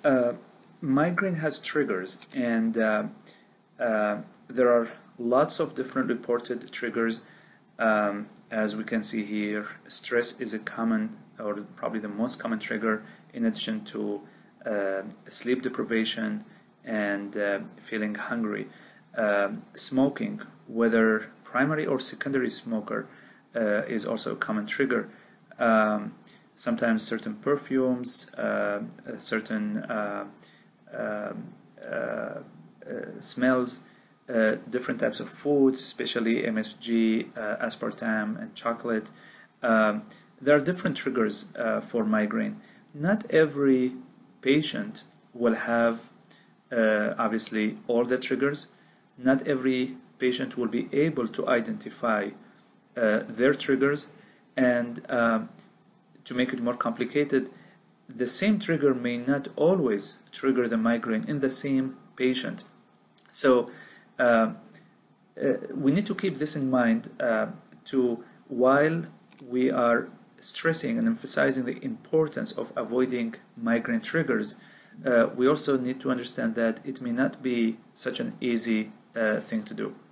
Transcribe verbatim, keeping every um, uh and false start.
Uh, migraine has triggers, and uh, uh, there are lots of different reported triggers. Um, as we can see here, stress is a common, or probably the most common trigger, in addition to uh, sleep deprivation and uh, feeling hungry. Um, smoking, whether primary or secondary smoker, uh, is also a common trigger. Um, sometimes certain perfumes, uh, certain uh, um, uh, uh, smells, uh, different types of foods, especially M S G, uh, aspartame, and chocolate. Um, there are different triggers uh, for migraine. Not every patient will have, uh, obviously, all the triggers. Not every patient will be able to identify uh, their triggers, and um, to make it more complicated, the same trigger may not always trigger the migraine in the same patient. So uh, uh, we need to keep this in mind uh, to while we are stressing and emphasizing the importance of avoiding migraine triggers, uh, we also need to understand that it may not be such an easy uh, thing to do.